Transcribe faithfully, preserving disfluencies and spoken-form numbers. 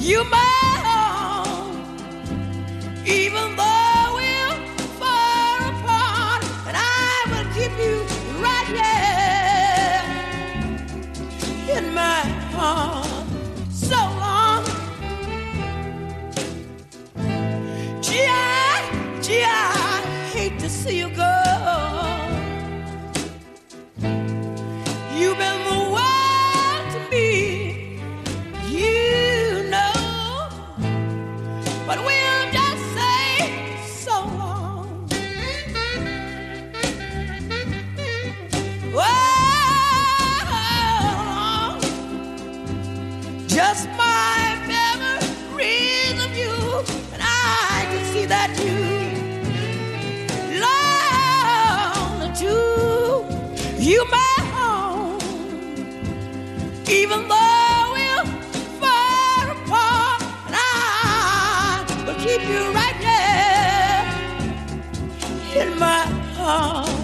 You my home, even though we're far apart, and I will keep you right here in my heart so long. Gee, I, gee, I hate to see you go. You've been the world to me, you know, but we'll just say so long. Oh, just my memories of you, and I can see that you long to you my home, even though we're far apart, and I will keep you right there in my heart.